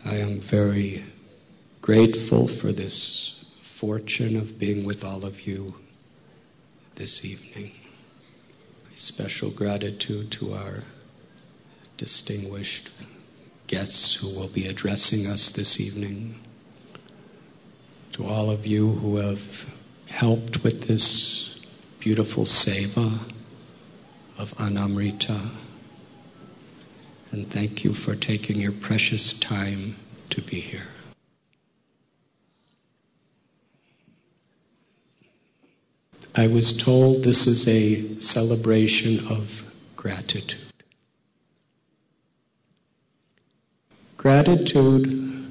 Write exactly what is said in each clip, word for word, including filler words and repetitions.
I am very grateful for this fortune of being with all of you this evening. My special gratitude to our distinguished guests who will be addressing us this evening. To all of you who have helped with this beautiful seva of Anamrita. And thank you for taking your precious time to be here. I was told this is a celebration of gratitude. Gratitude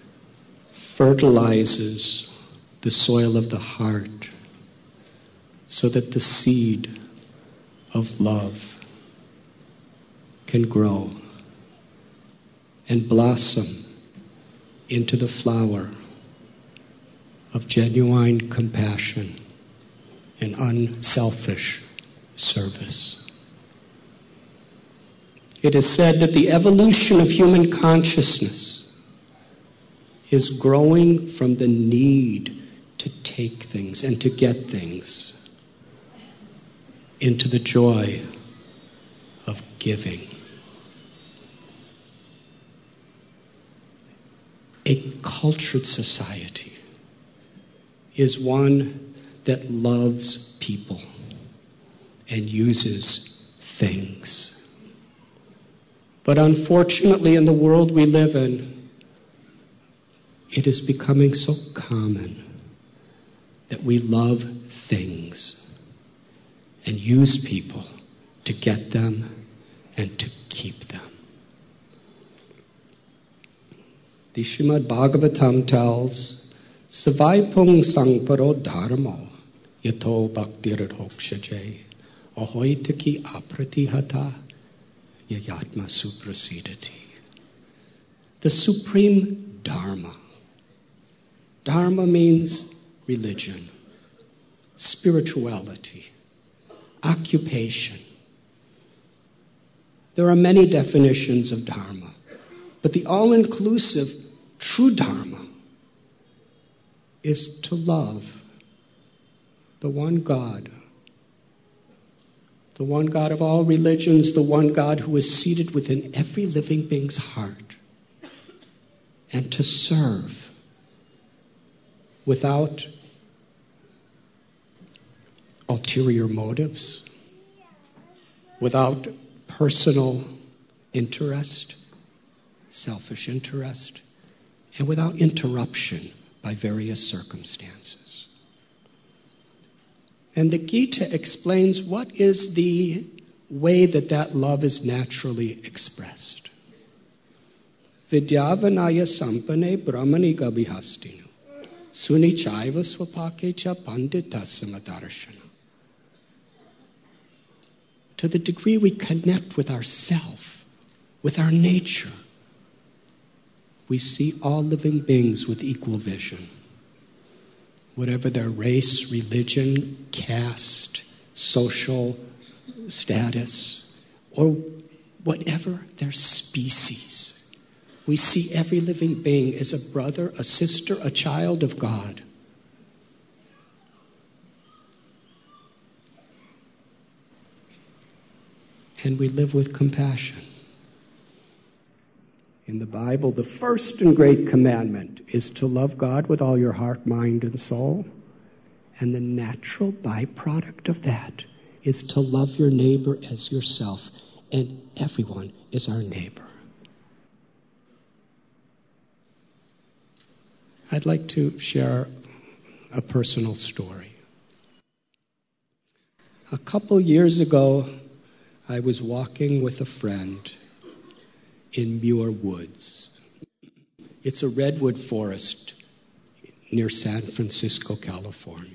fertilizes the soil of the heart so that the seed of love can grow and blossom into the flower of genuine compassion and unselfish service. It is said that the evolution of human consciousness is growing from the need to take things and to get things into the joy of giving. A cultured society is one that loves people and uses things. But unfortunately, in the world we live in, it is becoming so common that we love things and use people to get them and to keep them. The Srimad Bhagavatam tells, Savaipung sangparo dharmo yato bhaktir hokshaje ahoitaki apratihata yayatma suprasidati. The supreme dharma. Dharma means religion, spirituality, occupation. There are many definitions of dharma, but the all-inclusive true dharma is to love the one God, the one God of all religions, the one God who is seated within every living being's heart, and to serve without ulterior motives, without personal interest, selfish interest, and without interruption by various circumstances. And the Gita explains what is the way that that love is naturally expressed. Vidyavanaya sampane brahmani gabihastinu suni chaiva swapake cha pandita samadarshana. To the degree we connect with ourself, with our nature, we see all living beings with equal vision. Whatever their race, religion, caste, social status, or whatever their species. We see every living being as a brother, a sister, a child of God. And we live with compassion. In the Bible, the first and great commandment is to love God with all your heart, mind, and soul. And the natural byproduct of that is to love your neighbor as yourself. And everyone is our neighbor. I'd like to share a personal story. A couple years ago, I was walking with a friend in Muir Woods. It's a redwood forest near San Francisco, California.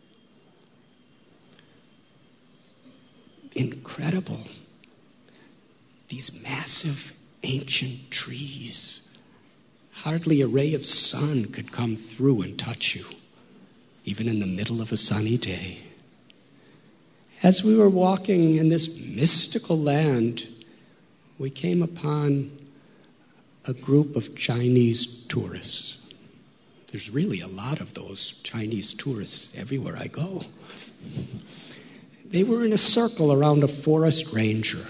Incredible. These massive ancient trees. Hardly a ray of sun could come through and touch you, even in the middle of a sunny day. As we were walking in this mystical land, we came upon a group of Chinese tourists. There's really a lot of those Chinese tourists everywhere I go. They were in a circle around a forest ranger.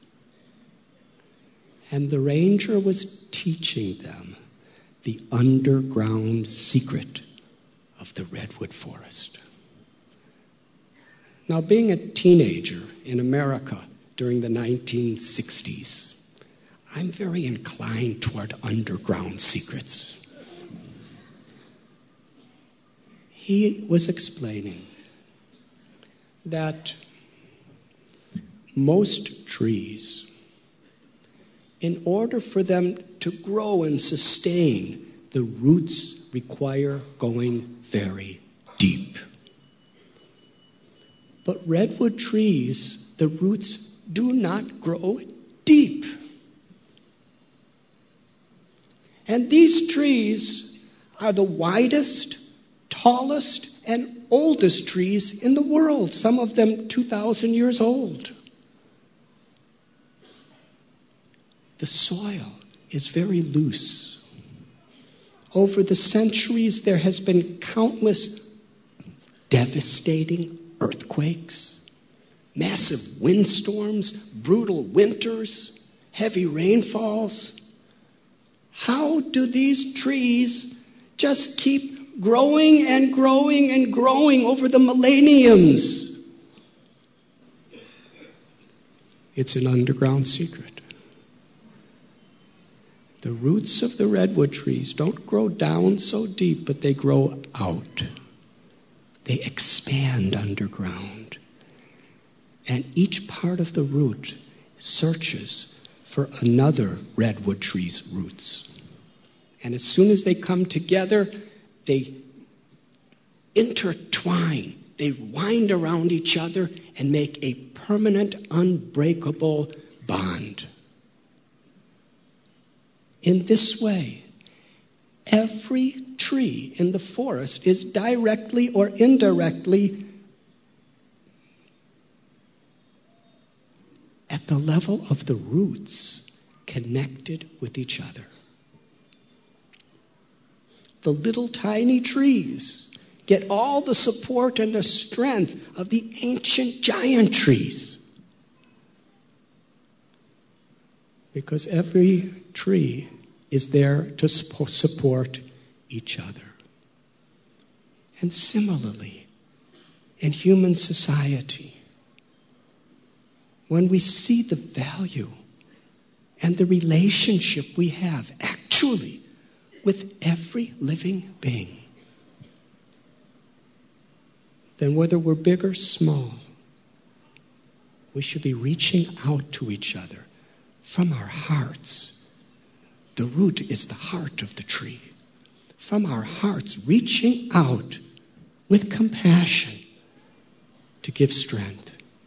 And the ranger was teaching them the underground secret of the redwood forest. Now, being a teenager in America during the nineteen sixties, I'm very inclined toward underground secrets. He was explaining that most trees, in order for them to grow and sustain, the roots require going very deep. But redwood trees, the roots do not grow deep. And these trees are the widest, tallest, and oldest trees in the world, some of them two thousand years old. The soil is very loose. Over the centuries, there has been countless devastating earthquakes, massive windstorms, brutal winters, heavy rainfalls. How do these trees just keep growing and growing and growing over the millenniums? It's an underground secret. The roots of the redwood trees don't grow down so deep, but they grow out. They expand underground. And each part of the root searches for another redwood tree's roots. And as soon as they come together, they intertwine. They wind around each other and make a permanent, unbreakable bond. In this way, every tree in the forest is directly or indirectly at the level of the roots connected with each other. The little tiny trees get all the support and the strength of the ancient giant trees. Because every tree is there to support each other. And similarly, in human society, when we see the value and the relationship we have actually with every living being, then whether we're big or small, we should be reaching out to each other from our hearts. The root is the heart of the tree. From our hearts, reaching out with compassion to give strength.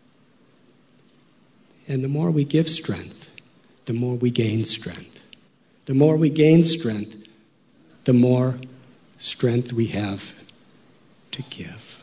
And the more we give strength, the more we gain strength. The more we gain strength, the more strength we have to give.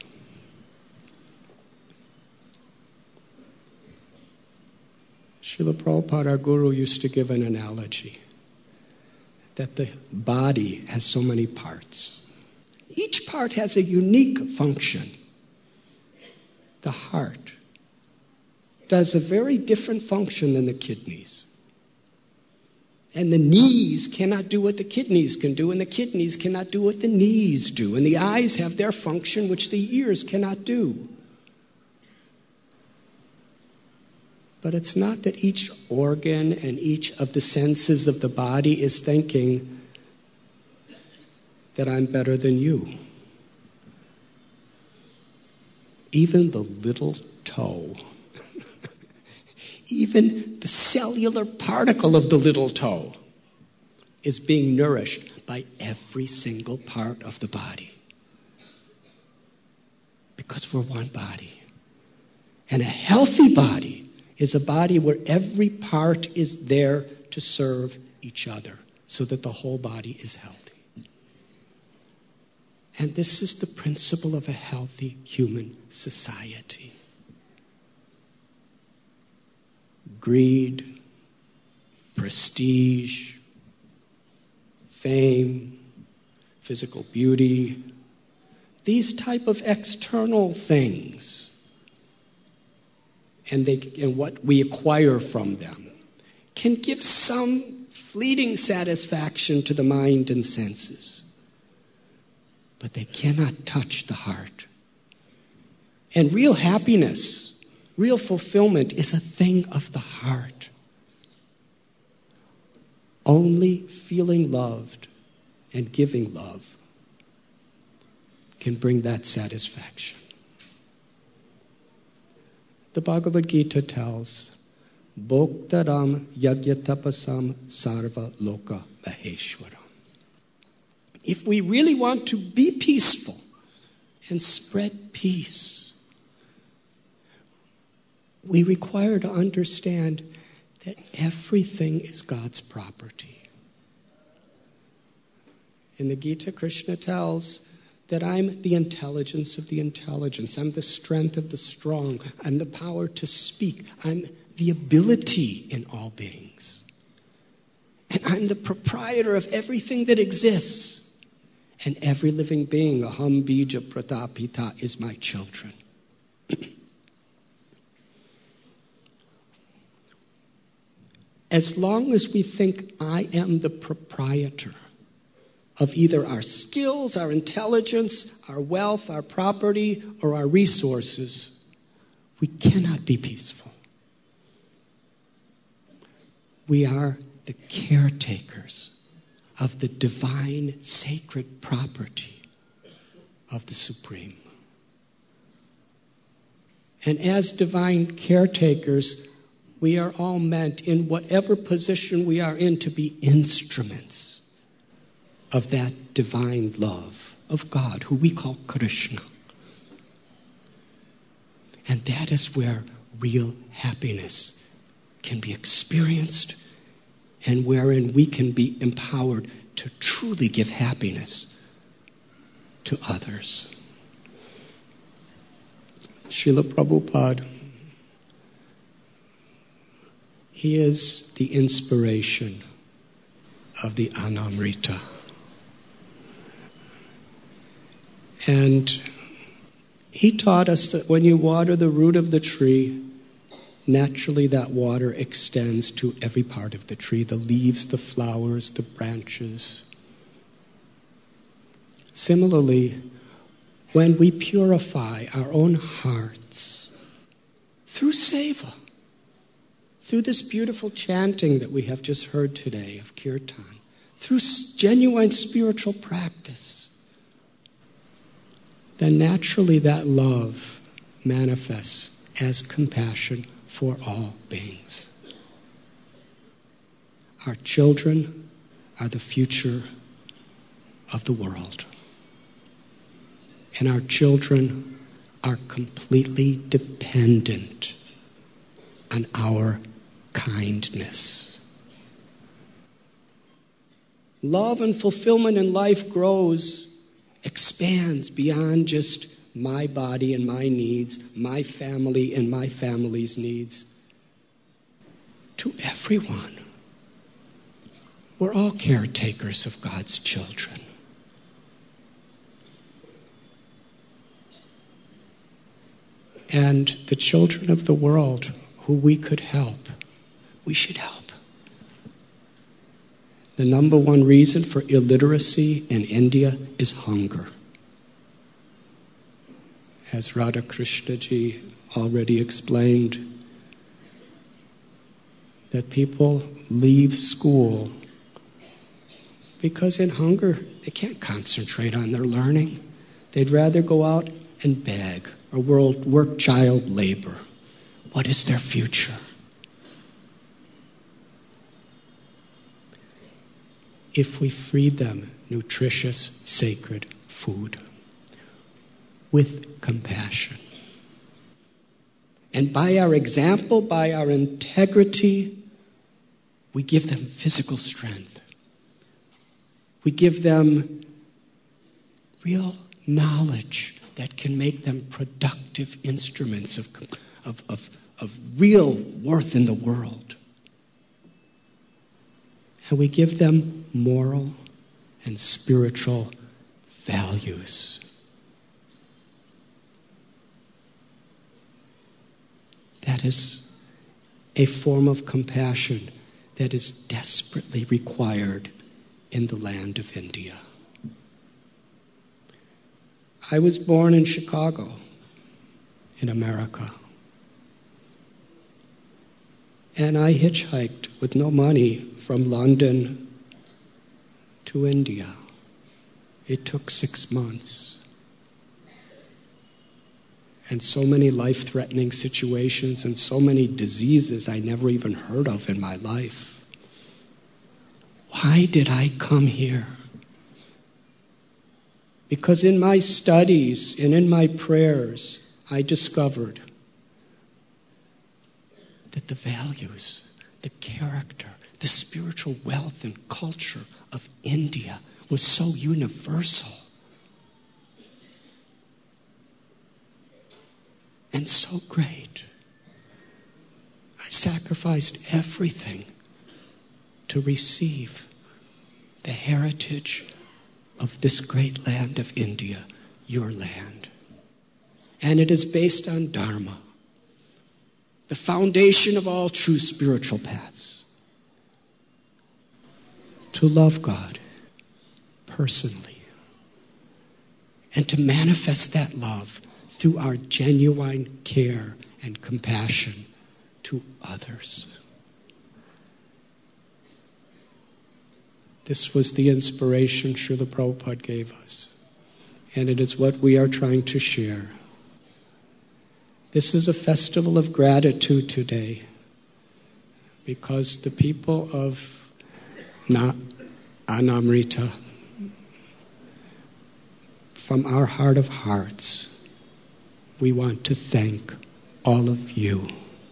Srila Prabhupada, our guru, used to give an analogy that the body has so many parts. Each part has a unique function. The heart does a very different function than the kidneys. And the knees cannot do what the kidneys can do, and the kidneys cannot do what the knees do. And the eyes have their function which the ears cannot do. But it's not that each organ and each of the senses of the body is thinking that I'm better than you. Even the little toe, even the cellular particle of the little toe is being nourished by every single part of the body. Because we're one body. And a healthy body is a body where every part is there to serve each other so that the whole body is healthy. And this is the principle of a healthy human society. Greed, prestige, fame, physical beauty, these type of external things, and they and what we acquire from them can give some fleeting satisfaction to the mind and senses, but they cannot touch the heart. And real happiness, real fulfillment is a thing of the heart. Only feeling loved and giving love can bring that satisfaction. The Bhagavad Gita tells, Bhoktaram yagyatapasam sarva loka maheshwaram. If we really want to be peaceful and spread peace, we require to understand that everything is God's property. In the Gita, Krishna tells that I'm the intelligence of the intelligence. I'm the strength of the strong. I'm the power to speak. I'm the ability in all beings. And I'm the proprietor of everything that exists. And every living being, aham bija pratapita, is my children. As long as we think I am the proprietor of either our skills, our intelligence, our wealth, our property, or our resources, we cannot be peaceful. We are the caretakers of the divine, sacred property of the Supreme. And as divine caretakers, we are all meant, in whatever position we are in, to be instruments of that divine love of God, who we call Krishna. And that is where real happiness can be experienced, and wherein we can be empowered to truly give happiness to others. Srila Prabhupada, he is the inspiration of the Anamrita. And he taught us that when you water the root of the tree, naturally that water extends to every part of the tree, the leaves, the flowers, the branches. Similarly, when we purify our own hearts through seva, through this beautiful chanting that we have just heard today of kirtan, through genuine spiritual practice, then naturally that love manifests as compassion for all beings. Our children are the future of the world. And our children are completely dependent on our kindness. Love and fulfillment in life grows, expands beyond just my body and my needs, my family and my family's needs, to everyone. We're all caretakers of God's children. And the children of the world who we could help, we should help. The number one reason for illiteracy in India is hunger. As Radha Krishna ji already explained, that people leave school because in hunger they can't concentrate on their learning. They'd rather go out and beg or work child labor. What is their future? If we feed them nutritious, sacred food with compassion, and by our example, by our integrity, we give them physical strength. We give them real knowledge that can make them productive instruments of, of, of, of real worth in the world. And we give them moral and spiritual values. That is a form of compassion that is desperately required in the land of India. I was born in Chicago, in America. And I hitchhiked with no money from London to India. It took six months. And so many life-threatening situations and so many diseases I never even heard of in my life. Why did I come here? Because in my studies and in my prayers, I discovered that the values, the character, the spiritual wealth and culture of India was so universal and so great. I sacrificed everything to receive the heritage of this great land of India, your land. And it is based on Dharma, the foundation of all true spiritual paths. To love God personally and to manifest that love through our genuine care and compassion to others. This was the inspiration Srila Prabhupada gave us, and it is what we are trying to share. This is a festival of gratitude today because the people of Na- Anamrita, from our heart of hearts, we want to thank all of you.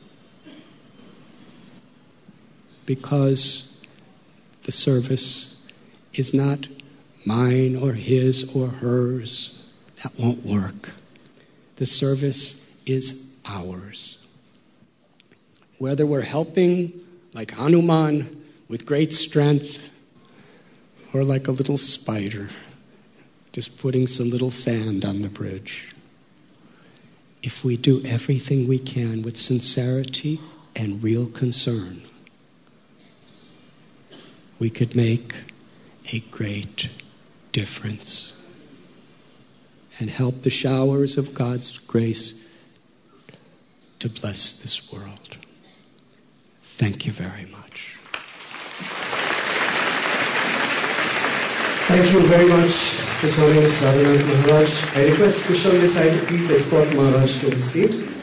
Because the service is not mine or his or hers. That won't work. The service is ours. Whether we're helping like Hanuman with great strength or like a little spider just putting some little sand on the bridge. If we do everything we can with sincerity and real concern, we could make a great difference and help the showers of God's grace to bless this world. Thank you very much. Thank you very much, His Holiness Radhanath Maharaj. I request Kushal Desai to please escort Maharaj to his seat.